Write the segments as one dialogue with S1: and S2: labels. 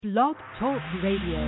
S1: Blog Talk Radio.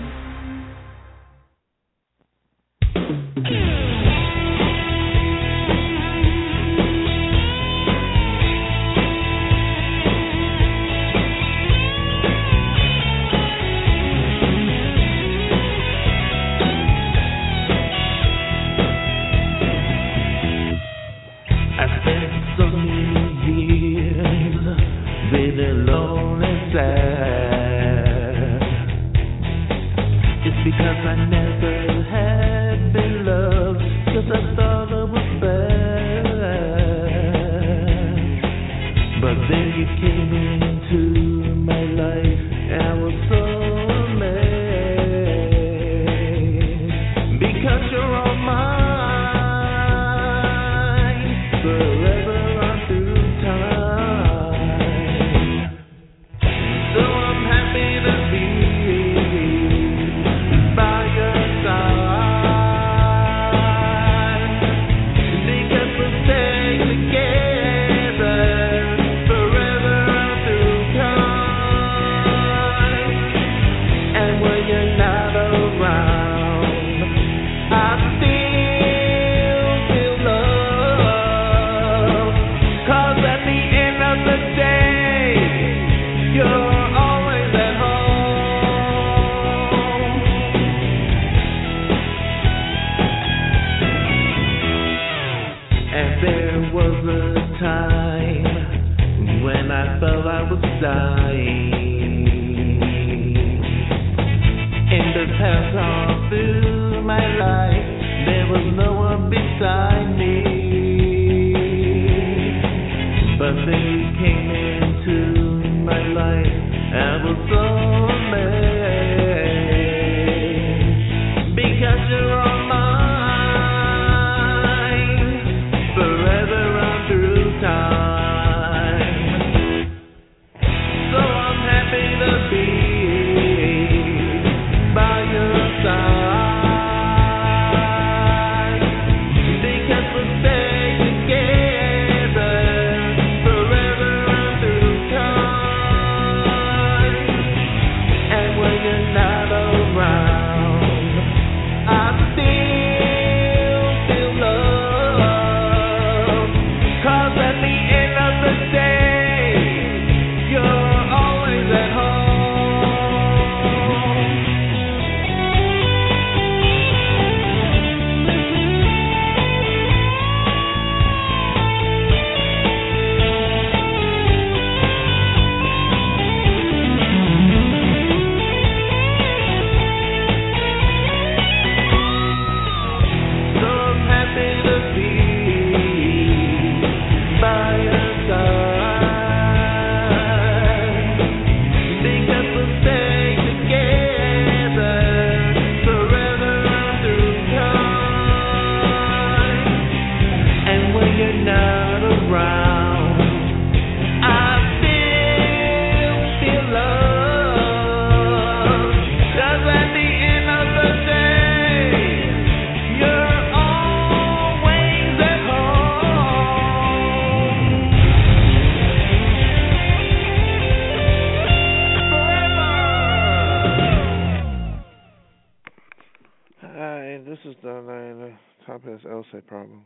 S2: Problems.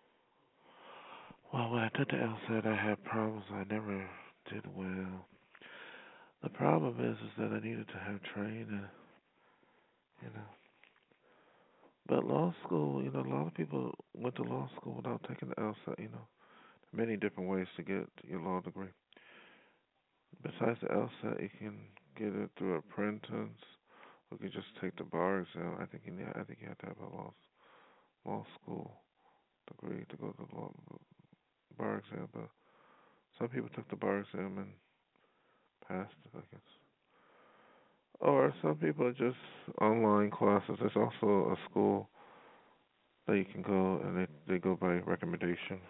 S2: Well, when I took the LSAT, I had problems. I never did well. The problem is that I needed to have training, you know. But law school, a lot of people went to law school without taking the LSAT, Many different ways to get your law degree. Besides the LSAT, you can get it through apprentice, or you can just take the bar exam. I think you have to have a law school degree to go to the law bar exam, but some people took the bar exam and passed it, I guess. Or some people just online classes. There's also a school that you can go, and they go by recommendation.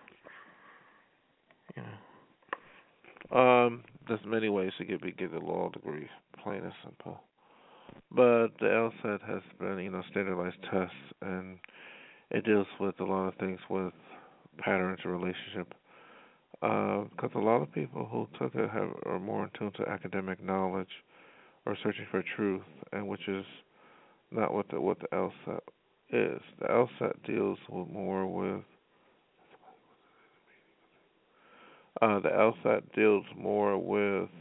S2: There's many ways to get a law degree, plain and simple. But the LSAT has been, standardized tests, and it deals with a lot of things with patterns of relationship. Because a lot of people who took it are more in tune to academic knowledge or searching for truth, and which is not what the LSAT is. The LSAT deals more with the LSAT deals more with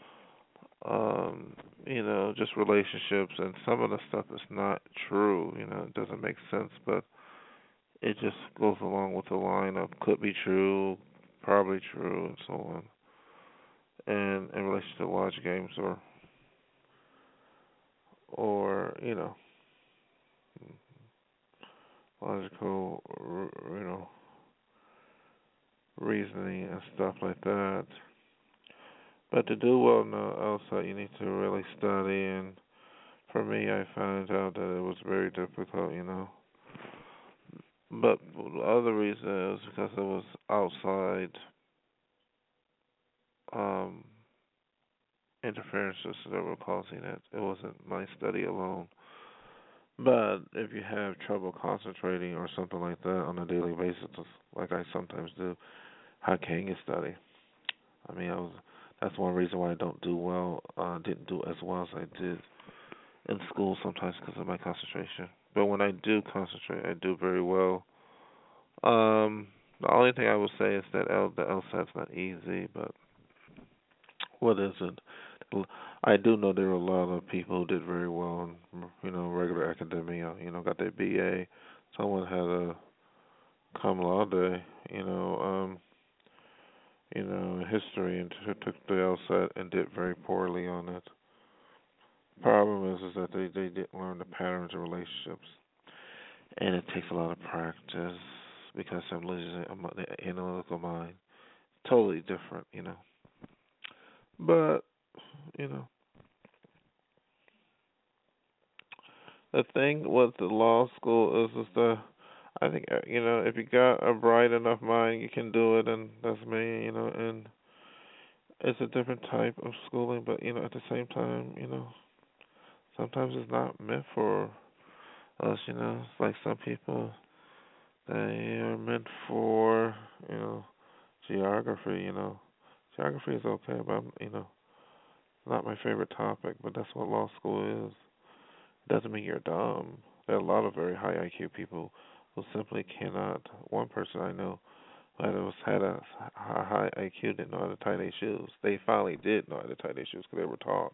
S2: just relationships, and some of the stuff is not true. It doesn't make sense, but it just goes along with the line of could be true, probably true, and so on. And in relation to logic games or logical, reasoning and stuff like that. But to do well in the LSAT, you need to really study, and for me, I found out that it was very difficult. But the other reason is because it was outside um, interferences that were causing it. It wasn't my study alone. But if you have trouble concentrating or something like that on a daily basis, like I sometimes do, how can you study? I mean, that's one reason why I don't do well, didn't do as well as I did in school sometimes because of my concentration. But when I do concentrate, I do very well. The only thing I would say is that the LSAT's not easy, but what is it? I do know there were a lot of people who did very well in, regular academia. Got their BA. Someone had a cum laude, history, and took the LSAT and did very poorly on it. Problem is that they didn't learn the patterns of relationships, and it takes a lot of practice because I'm losing the analytical mind. Totally different. But you know, the thing with the law school is that I think if you got a bright enough mind, you can do it, and that's me. And it's a different type of schooling, but at the same time, sometimes it's not meant for us. It's like some people they are meant for geography. Geography is okay, but not my favorite topic. But that's what law school is. It doesn't mean you're dumb. There are a lot of very high IQ people who simply cannot. One person I know had a high IQ didn't know how to tie their shoes. They finally did know how to tie their shoes because they were taught.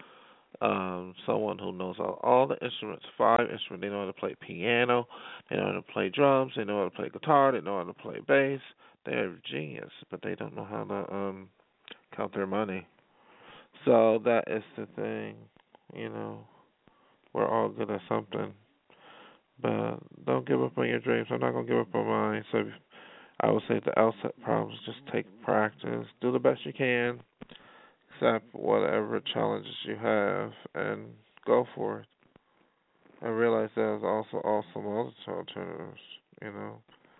S2: Someone who knows all the instruments, 5 instruments. They know how to play piano, they know how to play drums, they know how to play guitar, they know how to play bass. They're genius, but they don't know how to count their money. So that is the thing. We're all good at something, but don't give up on your dreams. I'm not gonna give up on mine. So I would say the LSAT problems just take practice, do the best you can, accept whatever challenges you have, and go for it. I realize there's also awesome other alternatives. You know,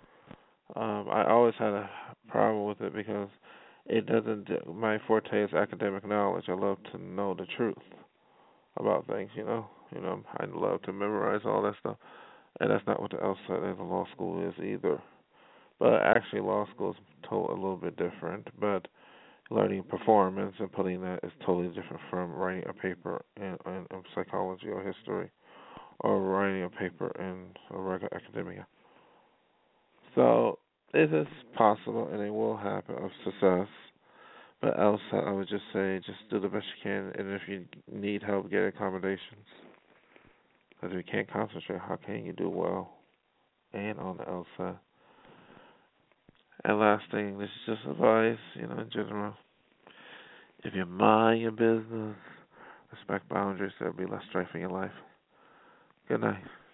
S2: I always had a problem with it because it doesn't. My forte is academic knowledge. I love to know the truth about things. I love to memorize all that stuff, and that's not what the LSAT and the law school is either. But actually, law school is a little bit different. But learning performance and putting that is totally different from writing a paper in psychology or history, or writing a paper in a regular academia. So it is possible, and it will happen of success. But else, I would just say, just do the best you can, and if you need help, get accommodations. Because if you can't concentrate, how can you do well and on the LSAT? And last thing, this is just advice, in general. If you mind your business, respect boundaries, there'll be less strife in your life. Good night.